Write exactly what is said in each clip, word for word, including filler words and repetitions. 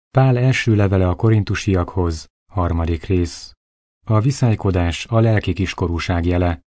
Pál első levele a korintusiakhoz, harmadik rész. A viszálykodás a lelki kiskorúság jele.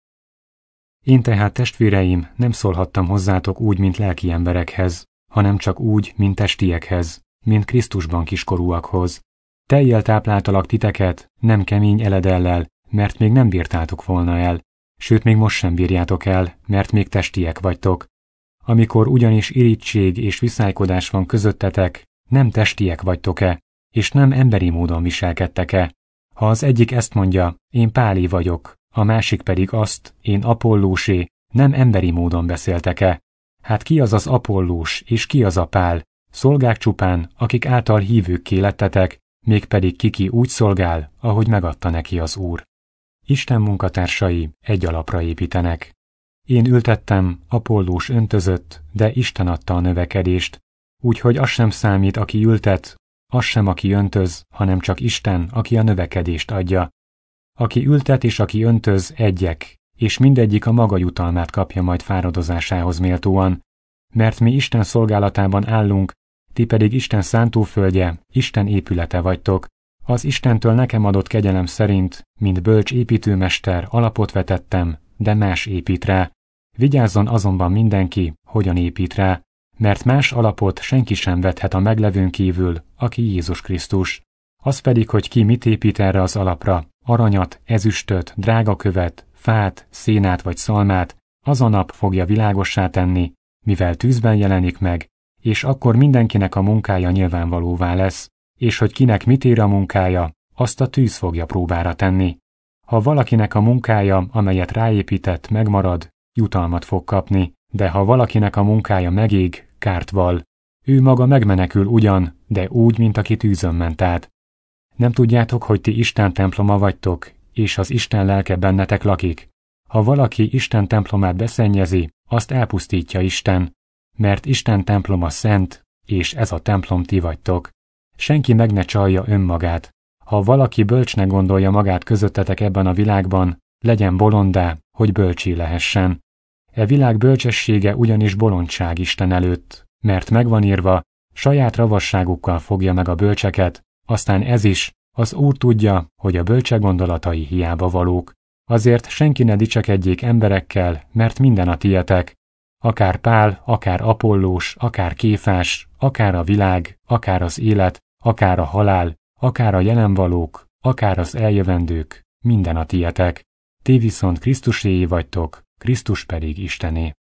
Én tehát, testvéreim, nem szólhattam hozzátok úgy, mint lelki emberekhez, hanem csak úgy, mint testiekhez, mint Krisztusban kiskorúakhoz. Tejjel tápláltalak titeket, nem kemény eledellel, mert még nem bírtátok volna el, sőt még most sem bírjátok el, mert még testiek vagytok. Amikor ugyanis irigység és viszálykodás van közöttetek, nem testiek vagytok-e, és nem emberi módon viselkedtek-e? Ha az egyik ezt mondja, én Pálé vagyok, a másik pedig azt, én Apollósé, nem emberi módon beszéltek-e? Hát ki az az Apollós, és ki az a Pál? Szolgák csupán, akik által hívőkké lettetek, mégpedig kiki úgy szolgál, ahogy megadta neki az Úr. Isten munkatársai egy alapra építenek. Én ültettem, Apollós öntözött, de Isten adta a növekedést, úgyhogy az sem számít, aki ültet, az sem, aki öntöz, hanem csak Isten, aki a növekedést adja. Aki ültet és aki öntöz, egyek, és mindegyik a maga jutalmát kapja majd fáradozásához méltóan, mert mi Isten szolgálatában állunk, ti pedig Isten szántóföldje, Isten épülete vagytok. Az Istentől nekem adott kegyelem szerint, mint bölcs építőmester, alapot vetettem, de más épít rá. Vigyázzon azonban mindenki, hogyan épít rá, mert más alapot senki sem vethet a meglevőn kívül, aki Jézus Krisztus. Az pedig, hogy ki mit épít erre az alapra, aranyat, ezüstöt, drágakövet, fát, szénát vagy szalmát, az a nap fogja világossá tenni, mivel tűzben jelenik meg, és akkor mindenkinek a munkája nyilvánvalóvá lesz, és hogy kinek mit ér a munkája, azt a tűz fogja próbára tenni. Ha valakinek a munkája, amelyet ráépített, megmarad, jutalmat fog kapni, de ha valakinek a munkája megég, kárt val. Ő maga megmenekül ugyan, de úgy, mint aki tűzön ment át. Nem tudjátok, hogy ti Isten temploma vagytok, és az Isten lelke bennetek lakik? Ha valaki Isten templomát beszennyezi, azt elpusztítja Isten, mert Isten temploma szent, és ez a templom ti vagytok. Senki meg ne csalja önmagát. Ha valaki bölcsnek gondolja magát közöttetek ebben a világban, legyen bolondá, hogy bölcsé lehessen. E világ bölcsessége ugyanis bolondság Isten előtt, mert megvan írva, saját ravasságukkal fogja meg a bölcseket, aztán ez is, az Úr tudja, hogy a bölcsek gondolatai hiába valók. Azért senki ne dicsekedjék emberekkel, mert minden a tietek. Akár Pál, akár Apollós, akár Kéfás, akár a világ, akár az élet, akár a halál, akár a jelenvalók, akár az eljövendők, minden a tietek. Ti viszont Krisztuséi vagytok, Krisztus pedig Istené.